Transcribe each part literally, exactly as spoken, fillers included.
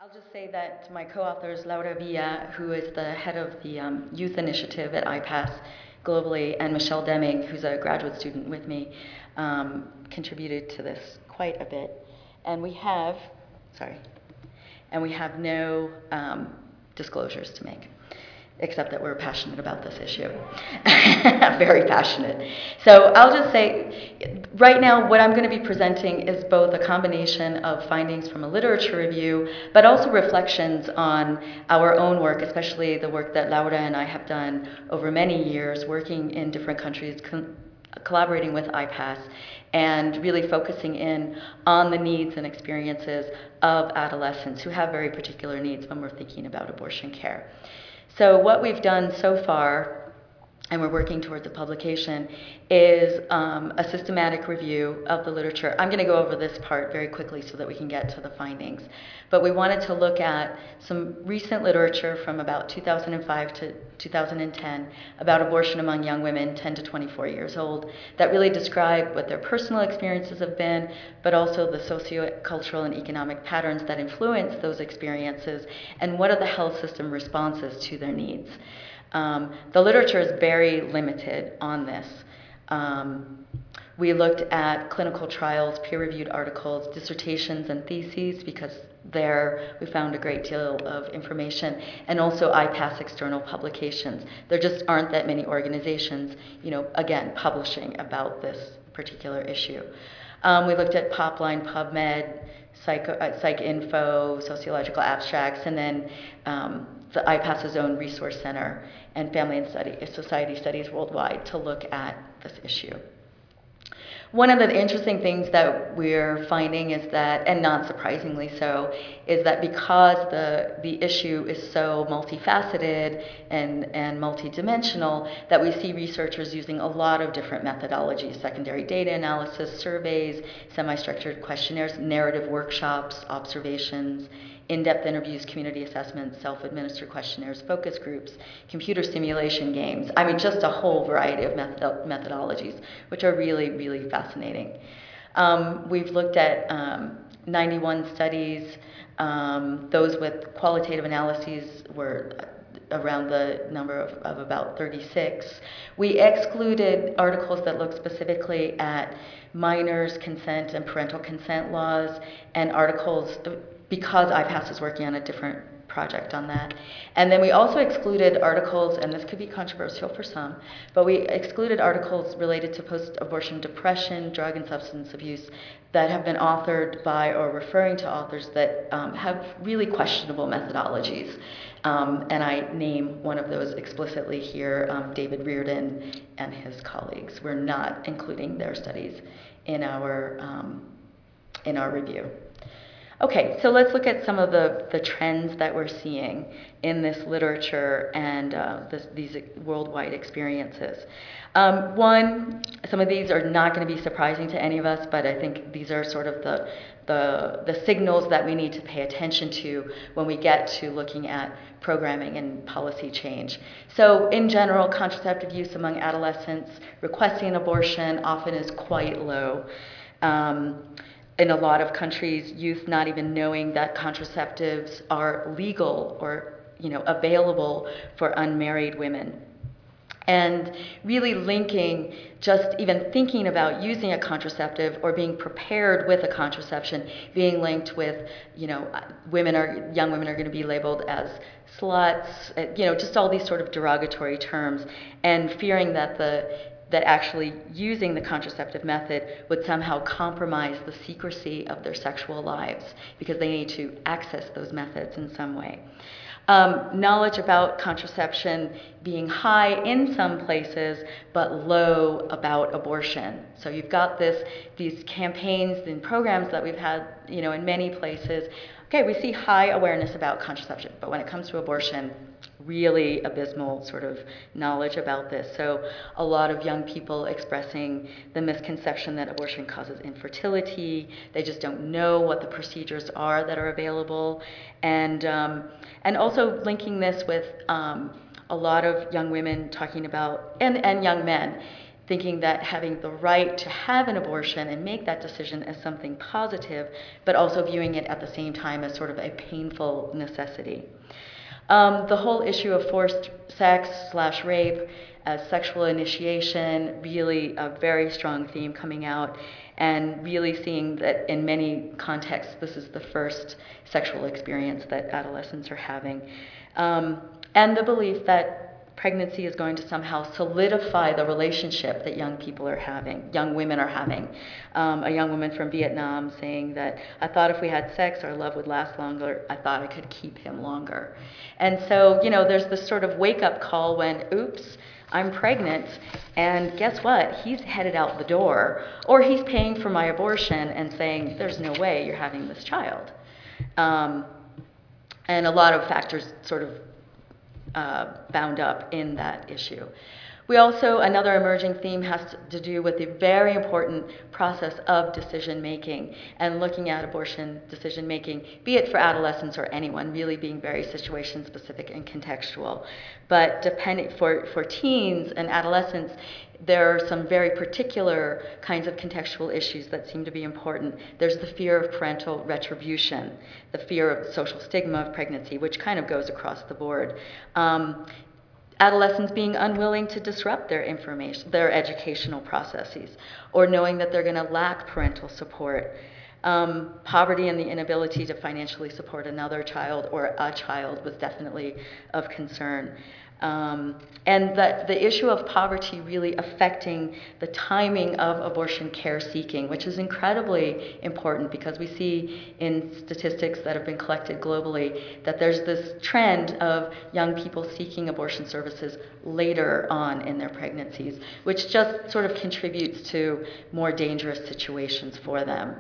I'll just say that my co-authors, Laura Villa, who is the head of the um, youth initiative at I PASS globally, and Michelle Deming, who's a graduate student with me, um, contributed to this quite a bit. And we have, sorry, and we have no um, disclosures to make, except that we're passionate about this issue. Very passionate. So I'll just say, right now, what I'm going to be presenting is both a combination of findings from a literature review, but also reflections on our own work, especially the work that Laura and I have done over many years, working in different countries, collaborating with I PASS, and really focusing in on the needs and experiences of adolescents who have very particular needs when we're thinking about abortion care. So what we've done so far, and we're working towards a publication, is um, a systematic review of the literature. I'm going to go over this part very quickly so that we can get to the findings. But we wanted to look at some recent literature from about two thousand five to two thousand ten about abortion among young women ten to twenty-four years old that really describe what their personal experiences have been, but also the socio-cultural and economic patterns that influence those experiences, and what are the health system responses to their needs. Um, the literature is very limited on this. Um, we looked at clinical trials, peer-reviewed articles, dissertations, and theses, because there we found a great deal of information, and also I PASS external publications. There just aren't that many organizations, you know, again, publishing about this particular issue. Um, we looked at Popline, PubMed, Psych, uh, PsycInfo, sociological abstracts, and then um, the I PASS's own resource center and Family and Study, Society Studies Worldwide to look at this issue. One of the interesting things that we're finding is that, and not surprisingly so, is that because the, the issue is so multifaceted and, and multidimensional, that we see researchers using a lot of different methodologies: secondary data analysis, surveys, semi-structured questionnaires, narrative workshops, observations, in-depth interviews, community assessments, self-administered questionnaires, focus groups, computer simulation games. I mean, just a whole variety of method methodologies, which are really, really fascinating. Um, we've looked at um, ninety-one studies. Um, those with qualitative analyses were around the number of, of about thirty-six. We excluded articles that look specifically at minors' consent and parental consent laws, and articles because I PASS is working on a different project on that. And then we also excluded articles, and this could be controversial for some, but we excluded articles related to post-abortion depression, drug and substance abuse that have been authored by or referring to authors that um, have really questionable methodologies. Um, and I name one of those explicitly here, um, David Reardon and his colleagues. We're not including their studies in our, um, in our review. Okay, so let's look at some of the, the trends that we're seeing in this literature and uh, this, these worldwide experiences. Um, one, some of these are not going to be surprising to any of us, but I think these are sort of the, the, the signals that we need to pay attention to when we get to looking at programming and policy change. So in general, contraceptive use among adolescents requesting abortion often is quite low. Um, In a lot of countries, youth not even knowing that contraceptives are legal or, you know, available for unmarried women. And really linking just even thinking about using a contraceptive or being prepared with a contraception, being linked with, you know, women are, young women are going to be labeled as sluts, you know, just all these sort of derogatory terms, and fearing that the that actually using the contraceptive method would somehow compromise the secrecy of their sexual lives because they need to access those methods in some way. Um, knowledge about contraception being high in some places, but low about abortion. So you've got this, these campaigns and programs that we've had, you know, in many places. Okay, we see high awareness about contraception, but when it comes to abortion, really abysmal sort of knowledge about this. So a lot of young people expressing the misconception that abortion causes infertility. They just don't know what the procedures are that are available. And, um, and also linking this with um, a lot of young women talking about, and, and young men, thinking that having the right to have an abortion and make that decision as something positive, but also viewing it at the same time as sort of a painful necessity. Um, the whole issue of forced sex slash rape as sexual initiation, really a very strong theme coming out, and really seeing that in many contexts this is the first sexual experience that adolescents are having. Um, and the belief that pregnancy is going to somehow solidify the relationship that young people are having, young women are having. Um, a young woman from Vietnam saying that, I thought if we had sex, our love would last longer. I thought I could keep him longer. And so, you know, there's this sort of wake-up call when, oops, I'm pregnant, and guess what? He's headed out the door, or he's paying for my abortion and saying, there's no way you're having this child. Um, and a lot of factors sort of Uh, bound up in that issue. We also, another emerging theme has to do with the very important process of decision making and looking at abortion decision making, be it for adolescents or anyone, really being very situation specific and contextual. But depending for, for teens and adolescents, there are some very particular kinds of contextual issues that seem to be important. There's the fear of parental retribution, the fear of social stigma of pregnancy, which kind of goes across the board. Um, adolescents being unwilling to disrupt their information, their educational processes, or knowing that they're going to lack parental support. Um, poverty and the inability to financially support another child or a child was definitely of concern. Um, and the, the issue of poverty really affecting the timing of abortion care seeking, which is incredibly important because we see in statistics that have been collected globally that there's this trend of young people seeking abortion services later on in their pregnancies, which just sort of contributes to more dangerous situations for them.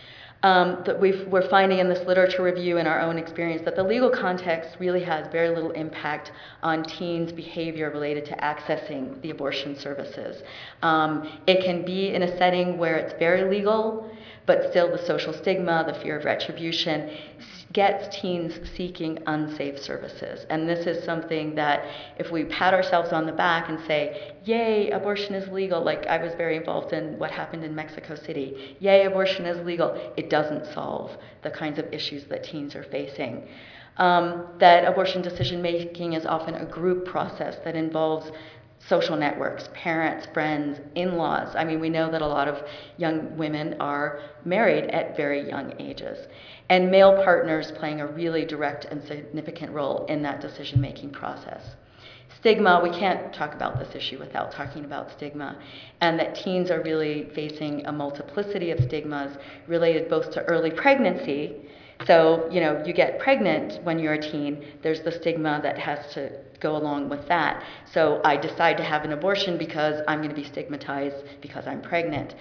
Um, that we've, we're finding in this literature review and our own experience that the legal context really has very little impact on teens' behavior related to accessing the abortion services. Um, it can be in a setting where it's very legal, but still the social stigma, the fear of retribution, gets teens seeking unsafe services. And this is something that if we pat ourselves on the back and say, yay, abortion is legal, like I was very involved in what happened in Mexico City, yay, abortion is legal, it doesn't solve the kinds of issues that teens are facing. Um, that abortion decision-making is often a group process that involves social networks, parents, friends, in-laws. I mean, we know that a lot of young women are married at very young ages. And male partners playing a really direct and significant role in that decision-making process. Stigma, we can't talk about this issue without talking about stigma, and that teens are really facing a multiplicity of stigmas related both to early pregnancy. So, you know, you get pregnant when you're a teen, there's the stigma that has to go along with that. So I decide to have an abortion because I'm going to be stigmatized because I'm pregnant.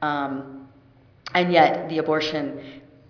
Um, and yet the abortion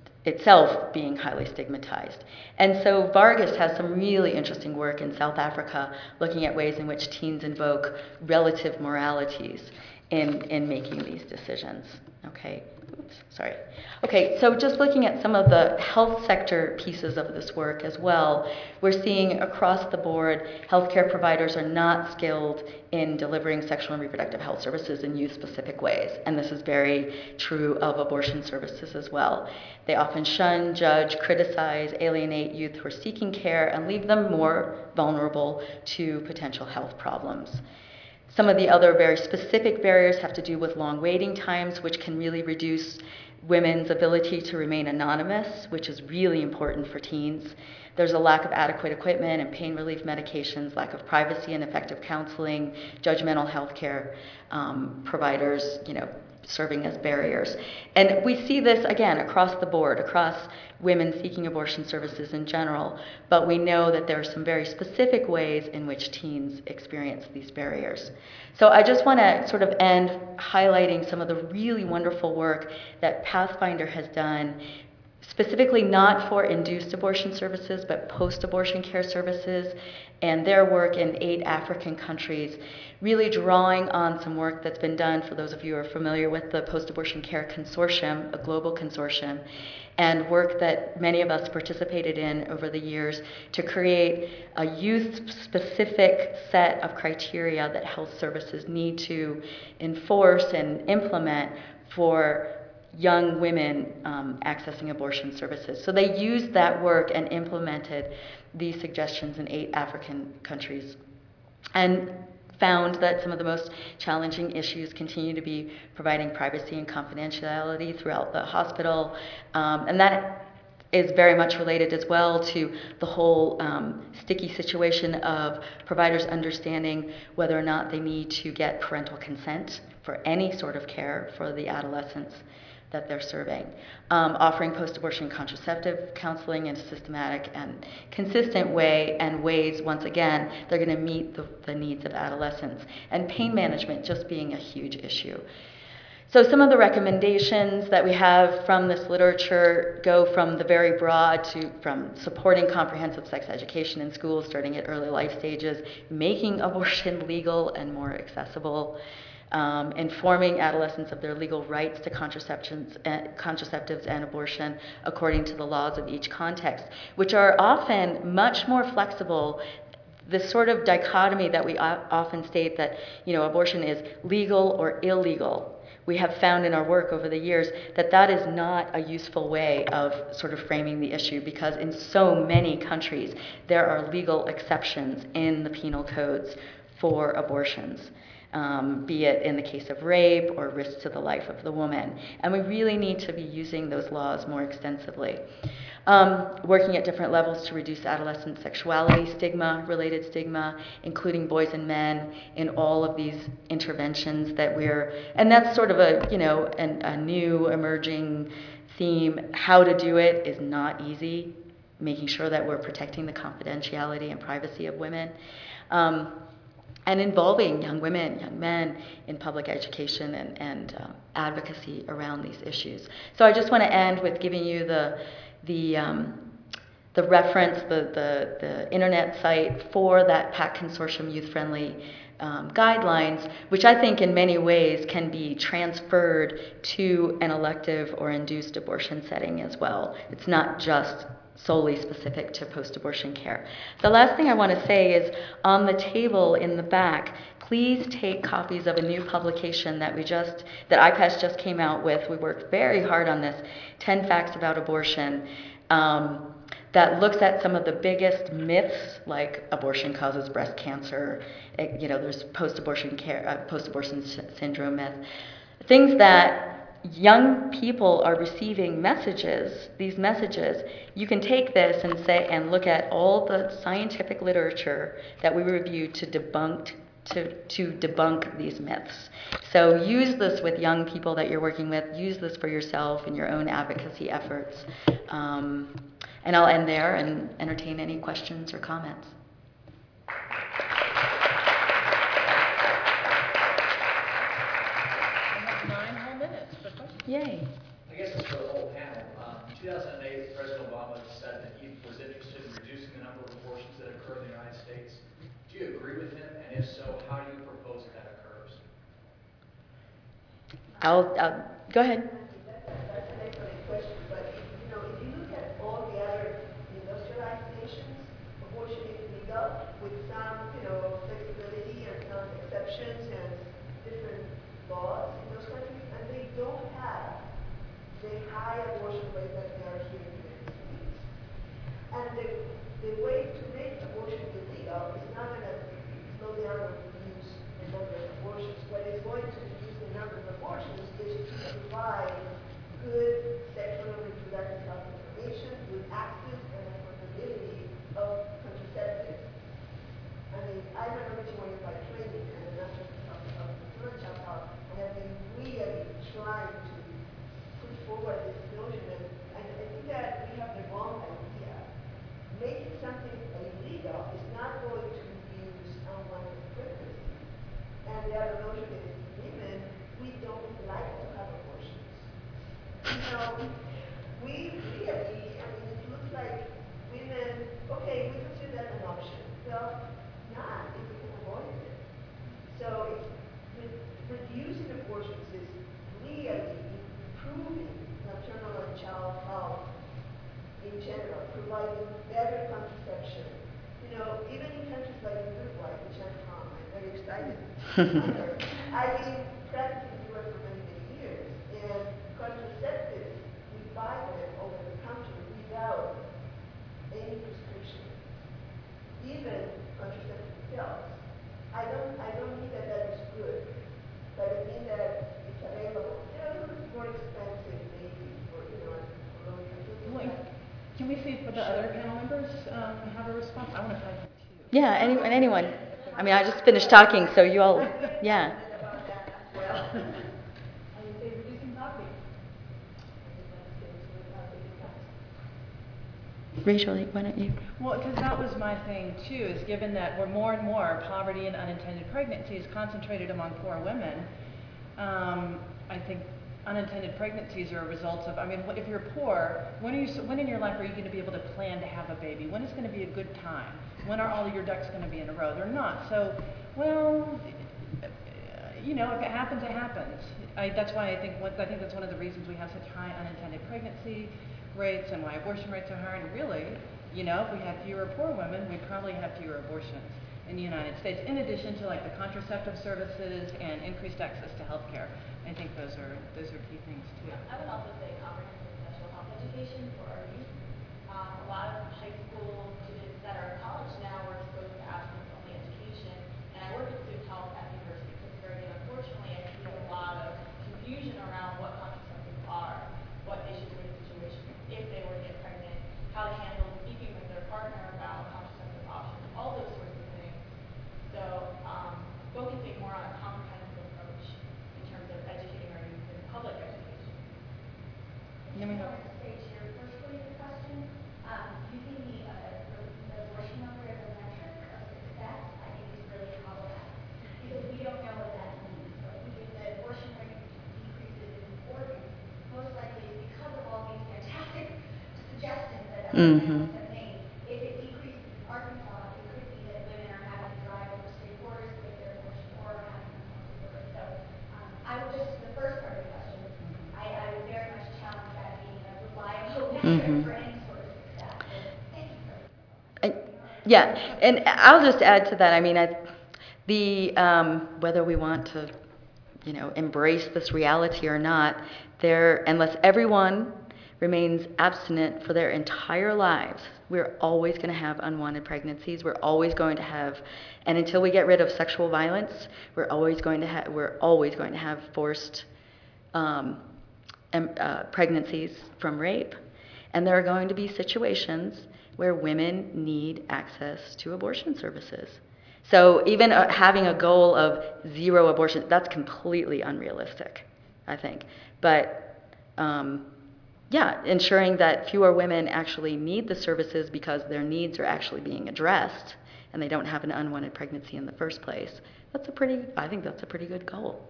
itself being highly stigmatized. And so Vargas has some really interesting work in South Africa looking at ways in which teens invoke relative moralities in, in making these decisions. Okay, oops, sorry. Okay, so just looking at some of the health sector pieces of this work as well, we're seeing across the board healthcare providers are not skilled in delivering sexual and reproductive health services in youth-specific ways, and this is very true of abortion services as well. They often shun, judge, criticize, alienate youth who are seeking care and leave them more vulnerable to potential health problems. Some of the other very specific barriers have to do with long waiting times, which can really reduce women's ability to remain anonymous, which is really important for teens. There's a lack of adequate equipment and pain relief medications, lack of privacy and effective counseling, judgmental healthcare um, providers, you know, serving as barriers. And we see this, again, across the board, across women seeking abortion services in general, but we know that there are some very specific ways in which teens experience these barriers. So I just want to sort of end highlighting some of the really wonderful work that Pathfinder has done specifically not for induced abortion services, but post-abortion care services, and their work in eight African countries, really drawing on some work that's been done, for those of you who are familiar with the Post-Abortion Care Consortium, a global consortium, and work that many of us participated in over the years to create a youth-specific set of criteria that health services need to enforce and implement for young women um, accessing abortion services. So they used that work and implemented these suggestions in eight African countries, and found that some of the most challenging issues continue to be providing privacy and confidentiality throughout the hospital. Um, and that is very much related as well to the whole um, sticky situation of providers understanding whether or not they need to get parental consent for any sort of care for the adolescents that they're serving. Um, offering post-abortion contraceptive counseling in a systematic and consistent way, and ways, once again, they're gonna meet the, the needs of adolescents. And pain management just being a huge issue. So some of the recommendations that we have from this literature go from the very broad to from supporting comprehensive sex education in schools starting at early life stages, making abortion legal and more accessible, Um, informing adolescents of their legal rights to contraceptions, uh, contraceptives and abortion according to the laws of each context, which are often much more flexible. This sort of dichotomy that we often state that, you know, abortion is legal or illegal. We have found in our work over the years that that is not a useful way of sort of framing the issue, because in so many countries there are legal exceptions in the penal codes for abortions. Um, be it in the case of rape or risk to the life of the woman. And we really need to be using those laws more extensively. Um, working at different levels to reduce adolescent sexuality stigma, related stigma, including boys and men in all of these interventions that we're, and that's sort of a, you know, an, a new emerging theme. How to do it is not easy, making sure that we're protecting the confidentiality and privacy of women. Um, and involving young women, young men in public education and, and uh, advocacy around these issues. So I just want to end with giving you the, the, um, the reference, the, the, the internet site for that PAC Consortium youth-friendly um, guidelines, which I think in many ways can be transferred to an elective or induced abortion setting as well. It's not just solely specific to post-abortion care. The last thing I want to say is on the table in the back, please take copies of a new publication that we just, that I PASS just came out with. We worked very hard on this, ten Facts About Abortion, um, that looks at some of the biggest myths, like abortion causes breast cancer, it, you know, there's post-abortion care, uh, post-abortion syndrome myth, things that young people are receiving messages, these messages. You can take this and say, and look at all the scientific literature that we reviewed to debunk, to, to debunk these myths. So use this with young people that you're working with, use this for yourself in your own advocacy efforts. Um, and I'll end there and entertain any questions or comments. Yay. I guess it's for the whole panel. Um, in two thousand eight, President Obama said that he was interested in reducing the number of abortions that occur in the United States. Do you agree with him? And if so, how do you propose that occurs? I'll, I'll go ahead. That's an excellent question. But if, you know, if you look at all the other industrialized nations, abortion is legal with some, you know, flexibility and some exceptions and different laws in those countries, and they don't have the high abortion rate that they are here in the United States. And the, the way to make abortion illegal is not going to slow down or reduce the number of abortions. What is going to reduce the number of abortions is to provide good sexual and reproductive health information with access and affordability of contraceptives. I mean, I'm an O B G Y N by training and a natural of reproductive health, and I've been really trying to put forward this notion, and, and I think that we have the wrong idea. Make it something I've been practicing U S for many, many years, and contraceptives, we buy them over the counter without any prescription, even contraceptive pills. I don't, I don't mean that that is good, but I mean that it's available. They're a little bit more expensive, maybe, for, you know, for long term. Wait, can we see if the other panel members um, have a response? I want to try some too. Yeah, anyone, anyone. I mean, I just finished talking, so you all, yeah. About that as well. I would say reducing poverty. Rachel, why don't you? Well, because that was my thing too, is given that we're more and more poverty and unintended pregnancy is concentrated among poor women, um, I think unintended pregnancies are a result of, I mean, if you're poor, when, are you, when in your life are you going to be able to plan to have a baby? When is going to be a good time? When are all of your ducks going to be in a row? They're not. So, well, you know, if it happens, it happens. I, that's why I think, what, I think that's one of the reasons we have such high unintended pregnancy rates and why abortion rates are high. And really, you know, if we had fewer poor women, we'd probably have fewer abortions in the United States, in addition to like the contraceptive services and increased access to health care. I think those are those are key things too. I would also say comprehensive sexual health education for our youth. Um, a lot of high school students that are in college now are exposed to abstinence-only education, and I work with student health at the University of Pittsburgh, and unfortunately I see a lot of confusion around what contraceptives are, what they should do in situations if they were to get pregnant, how to handle speaking with their partner about contraceptive options, all those sorts of things. So um, focusing more on a comprehensive approach in terms of educating our youth in public education. And then we have, I wanted to say to your first part of the question, um, using the, uh, the abortion number as a metric of success, I think is really problematic because we don't know what that means. But if the abortion rate decreases in Oregon, most likely it's because of all these fantastic suggestions that other Mhm. panelists have made. If it decreases in Arkansas, it could be that women are having to drive over state borders to get their abortion or are having unhealthy birth. So um, I would just, the first part of the question, I, I would very much challenge that being a reliable metric Mhm. for any sort of success. So thank you for I- Yeah, and I'll just add to that. I mean, I, the um, whether we want to, you know, embrace this reality or not, there, unless everyone remains abstinent for their entire lives, we're always going to have unwanted pregnancies. We're always going to have, and until we get rid of sexual violence, we're always going to have. We're always going to have forced um, em- uh, pregnancies from rape, and there are going to be situations where women need access to abortion services. So even uh, having a goal of zero abortion, that's completely unrealistic, I think. But um, yeah, ensuring that fewer women actually need the services because their needs are actually being addressed and they don't have an unwanted pregnancy in the first place, that's a pretty, I think that's a pretty good goal.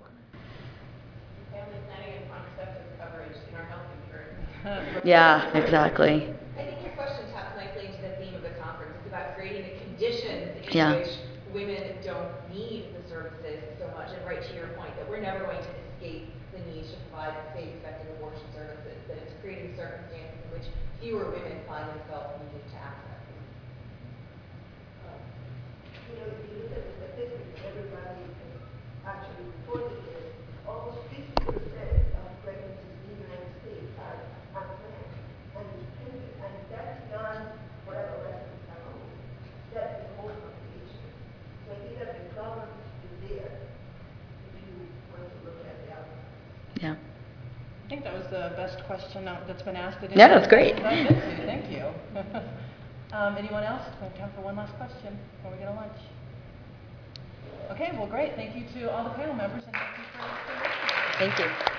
Family planning and contraceptive coverage in our health insurance. Yeah, exactly. I think your question taps nicely into the theme of the conference. It's about creating the conditions in Yeah. which women don't need the services so much. And right to your point, that we're never going to escape the need to provide safe, effective abortion services, that it's creating circumstances in which fewer women find themselves needing to access them. You know, if you look at the statistics, everybody actually reported this, almost fifty percent of pregnancies in the United States are unplanned and intended, and that's beyond what adolescents are on. That's the whole population. So I think that the problem is there if you want to look at the outcomes. Yeah. I think that was the best question uh, that's been asked. At Yeah, that's great. I've been to. Thank you. um, anyone else? We have time for one last question before we get to lunch. Okay, well, great. Thank you to all the panel members, and thank you for, for listening. Thank you.